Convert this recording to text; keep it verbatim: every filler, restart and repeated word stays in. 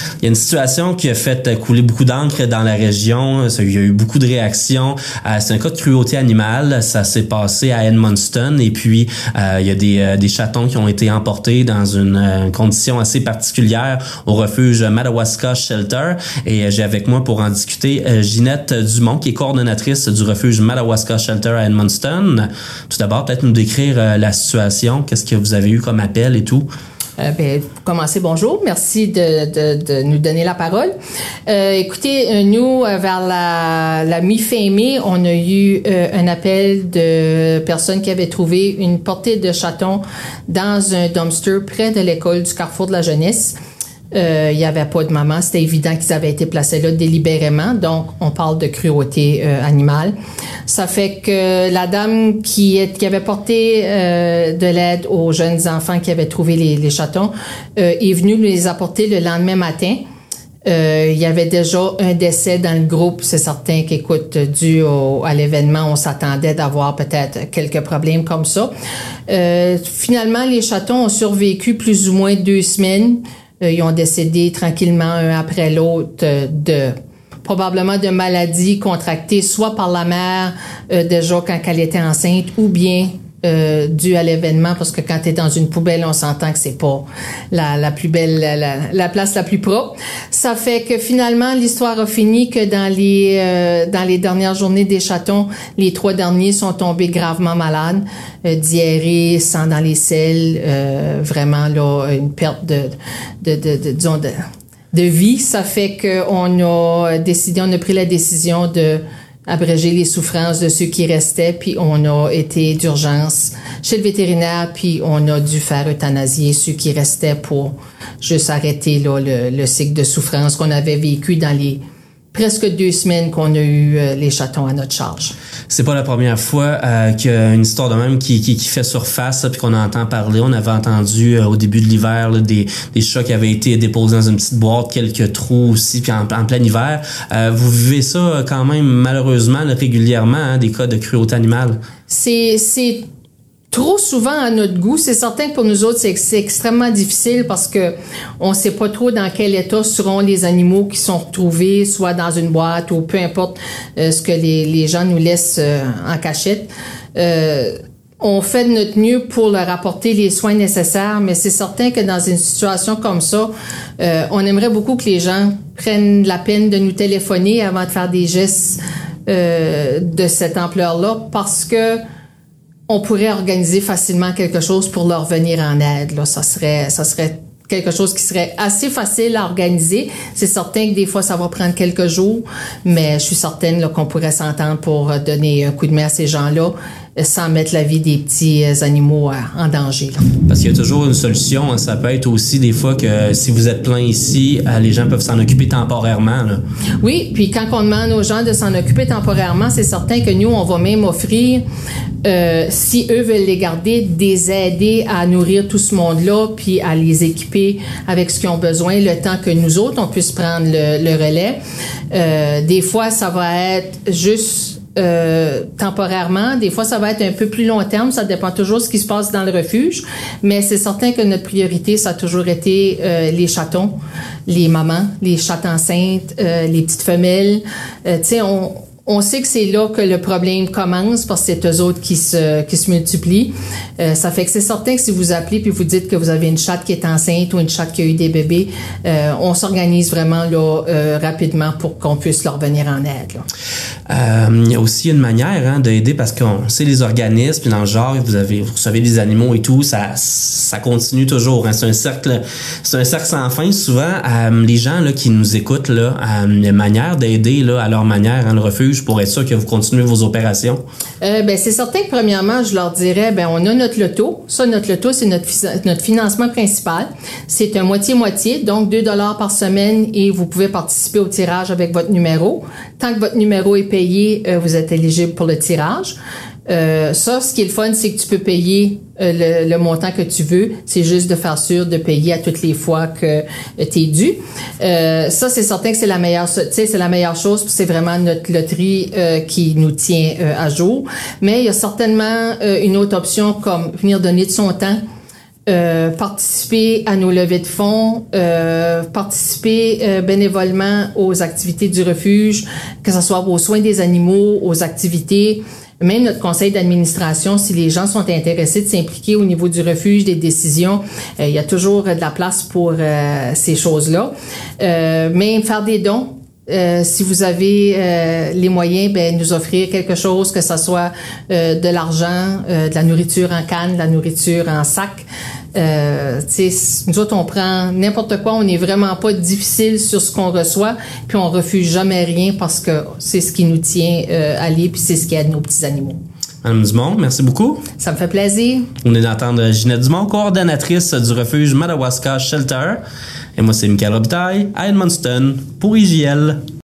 il y a une situation qui a fait couler beaucoup d'encre dans la région. Il y a eu beaucoup de réactions. Euh, c'est un cas de cruauté animale. Ça s'est passé à Edmundston et puis euh, il y a des, euh, des chatons qui ont été emportés dans une euh, condition assez particulière au refuge Madawaska Shelter. Et euh, j'ai avec moi pour en discuter euh, Ginette Dumont, qui est coordonnatrice du refuge Madawaska Shelter à Edmundston. Tout d'abord, peut-être nous décrire euh, la situation. Qu'est-ce que vous avez eu comme appel et tout? Euh, ben, pour commencer, bonjour. Merci de, de, de nous donner la parole. Euh, écoutez, nous, vers la, la mi-fin mai, on a eu euh, un appel de personnes qui avaient trouvé une portée de chatons dans un dumpster près de l'école du Carrefour de la Jeunesse. Euh, il n'y avait pas de maman. C'était évident qu'ils avaient été placés là délibérément. Donc, on parle de cruauté euh, animale. Ça fait que la dame qui, est, qui avait porté euh, de l'aide aux jeunes enfants qui avaient trouvé les, les chatons euh, est venue nous les apporter le lendemain matin. Euh, il y avait déjà un décès dans le groupe. C'est certain qu'écoute, dû au, à l'événement, on s'attendait d'avoir peut-être quelques problèmes comme ça. Euh, finalement, les chatons ont survécu plus ou moins deux semaines. Euh, ils ont décédé tranquillement un après l'autre euh, de probablement de maladies contractées soit par la mère euh, déjà quand elle était enceinte ou bien euh, dû à l'événement, parce que quand tu es dans une poubelle, on s'entend que c'est pas la, la plus belle, la, la, la place la plus propre. Ça fait que finalement, l'histoire a fini que dans les euh, dans les dernières journées des chatons, les trois derniers sont tombés gravement malades, euh, diarrhée, sang dans les selles, euh, vraiment là une perte de de de, de disons de de vie. Ça fait que on a décidé, on a pris la décision de abréger les souffrances de ceux qui restaient, puis on a été d'urgence chez le vétérinaire, puis on a dû faire euthanasier ceux qui restaient pour juste arrêter là, le, le cycle de souffrance qu'on avait vécu dans les presque deux semaines qu'on a eu euh, les chatons à notre charge. C'est pas la première fois euh, qu'il y a une histoire de même qui, qui, qui fait surface puis qu'on entend parler. On avait entendu euh, au début de l'hiver là, des, des chats qui avaient été déposés dans une petite boîte, quelques trous aussi, puis en, en plein hiver. Euh, vous vivez ça quand même malheureusement là, régulièrement, hein, des cas de cruauté animale? C'est... c'est trop souvent à notre goût. C'est certain que pour nous autres, c'est, c'est extrêmement difficile parce que on sait pas trop dans quel état seront les animaux qui sont retrouvés, soit dans une boîte ou peu importe euh, ce que les, les gens nous laissent euh, en cachette. Euh, on fait de notre mieux pour leur apporter les soins nécessaires, mais c'est certain que dans une situation comme ça, euh, on aimerait beaucoup que les gens prennent la peine de nous téléphoner avant de faire des gestes euh, de cette ampleur-là, parce que on pourrait organiser facilement quelque chose pour leur venir en aide. Là, ça serait, ça serait quelque chose qui serait assez facile à organiser. C'est certain que des fois, ça va prendre quelques jours, mais je suis certaine là, qu'on pourrait s'entendre pour donner un coup de main à ces gens-là sans mettre la vie des petits animaux en danger. Là. Parce qu'il y a toujours une solution. Hein. Ça peut être aussi des fois que si vous êtes plein ici, les gens peuvent s'en occuper temporairement. Là. Oui, puis quand on demande aux gens de s'en occuper temporairement, c'est certain que nous, on va même offrir, euh, si eux veulent les garder, des aider à nourrir tout ce monde-là, puis à les équiper avec ce qu'ils ont besoin, le temps que nous autres, on puisse prendre le, le relais. Euh, des fois, ça va être juste Euh, temporairement. Des fois, ça va être un peu plus long terme. Ça dépend toujours de ce qui se passe dans le refuge. Mais c'est certain que notre priorité, ça a toujours été euh, les chatons, les mamans, les chattes enceintes, euh, les petites femelles. Euh, tu sais, on... On sait que c'est là que le problème commence parce que c'est eux autres qui se qui se multiplient. Euh, ça fait que c'est certain que si vous appelez puis vous dites que vous avez une chatte qui est enceinte ou une chatte qui a eu des bébés, euh, on s'organise vraiment là euh, rapidement pour qu'on puisse leur venir en aide. Là. Euh, il y a aussi une manière hein, d'aider parce qu'on sait les organismes puis dans le genre vous avez vous recevez des animaux et tout, ça ça continue toujours. Hein, c'est un cercle c'est un cercle sans fin. Souvent euh, les gens là qui nous écoutent là, euh, une manière d'aider là à leur manière hein, le refuge pour être sûr que vous continuez vos opérations? Euh, ben c'est certain que premièrement, je leur dirais, ben on a notre loto. Ça, notre loto, c'est notre notre financement principal. C'est un moitié-moitié, donc deux dollars par semaine et vous pouvez participer au tirage avec votre numéro. Tant que votre numéro est payé, euh, vous êtes éligible pour le tirage. Euh, ça, ce qui est le fun, c'est que tu peux payer euh, le, le montant que tu veux. C'est juste de faire sûr de payer à toutes les fois que euh, tu es dû. Euh, ça, c'est certain que c'est la meilleure, tu sais, c'est la meilleure chose. C'est vraiment notre loterie euh, qui nous tient euh, à jour. Mais il y a certainement euh, une autre option comme venir donner de son temps. euh, participer à nos levées de fonds, euh, participer euh, bénévolement aux activités du refuge, que ce soit aux soins des animaux, aux activités, même notre conseil d'administration, si les gens sont intéressés de s'impliquer au niveau du refuge, des décisions, euh, il y a toujours de la place pour euh, ces choses-là. Euh, même faire des dons. Euh, si vous avez euh, les moyens, ben nous offrir quelque chose, que ce soit euh, de l'argent, euh, de la nourriture en canne, de la nourriture en sac. Euh, nous autres, on prend n'importe quoi, on n'est vraiment pas difficile sur ce qu'on reçoit, puis on refuse jamais rien parce que c'est ce qui nous tient euh, à l'île, puis c'est ce qui aide nos petits animaux. Madame Dumont, merci beaucoup. Ça me fait plaisir. On est d'entendre Ginette Dumont, coordonnatrice du refuge Madawaska Shelter. Et moi, c'est Michael Robitaille à Edmundston pour I J L.